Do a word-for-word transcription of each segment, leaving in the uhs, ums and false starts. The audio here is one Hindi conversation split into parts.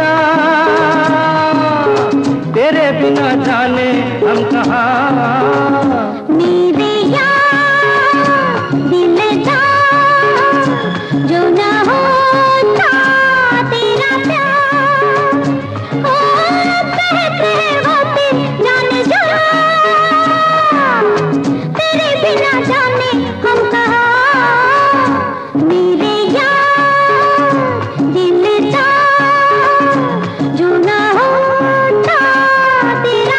जा, तेरे बिना जाने हम कहाँ। मेरे यार दिलदार जो न होता तेरा प्यार, ओ कहते होते जान जा, तेरे बिना जाने हम कहाँ। मेरे यार दिलदार जो न होता तेरा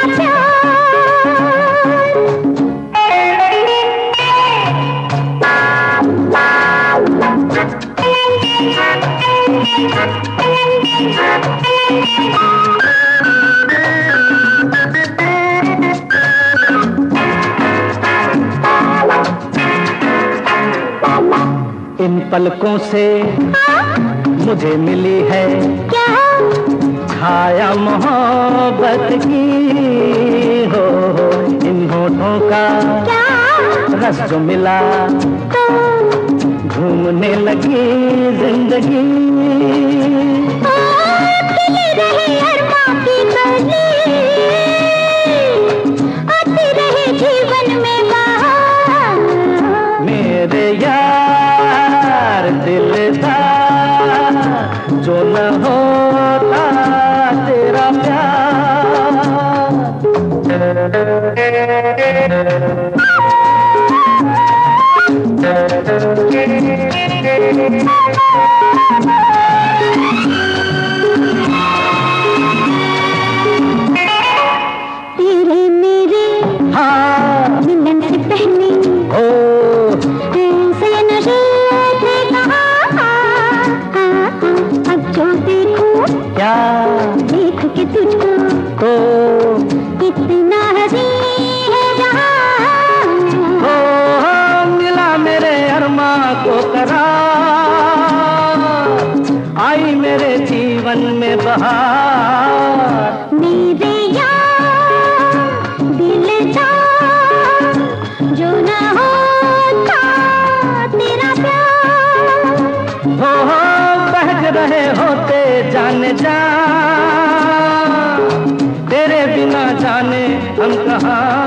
इन पलकों से मुझे मिली है क्या छाया मोहब्बत की, हो इन होठों का क्या रस जो मिला तो घूमने लगी जिंदगी। ओ खिली रहे अरमां की कली, आती रहे जीवन में बहार। मेरे यार दिलदार जो न होता तेरा तेरे मेरे हाँ मिलन से पहले ओ ऐसे नशे थे कहाँ। अब जो देखूं क्या देख के तुझको तो कितना हंसी है जहाँ। हो मिला मेरे अरमां को करार, आई मेरे जीवन में बहार। मेरे यार दिलदार जो न होता तेरा प्यार, हो हो बहक रहे होते जाने जा, तेरे बिना जाने हम कहाँ।